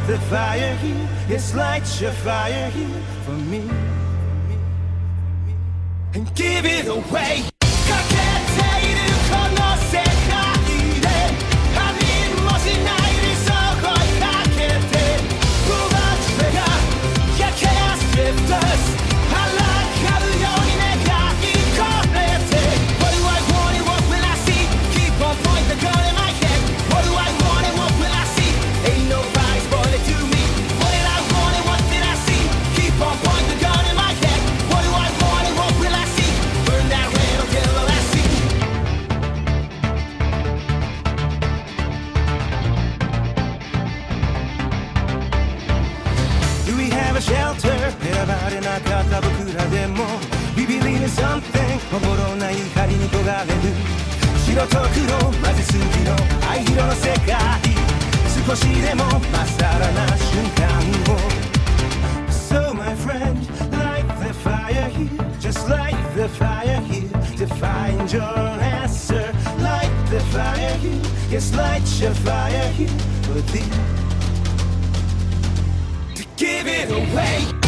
the fire here. Yes, light your fire here for me. And give it away. かけているこの世界でありもしない理想を追いかけて Pull the trigger, you can't shift us 抗うように願い込めて What do I want and what will I see? Keep on point the gun in my head What do I want and what will I see? Ain't nobody spoiling to me What did I want and what did I see? Keep on point the gun in my head What do I want and what will I see? Burn that red until the last scene Do we have a shelter? 選ばれなかった僕らでも We believe in something おぼろない光に焦がれる白と黒混ぜすぎの灰色の世界少しでもまっさらな瞬間を So my friend, light the fire here Just light the fire here To find your answer Light the fire here Yes, light your fire here For thee To give it away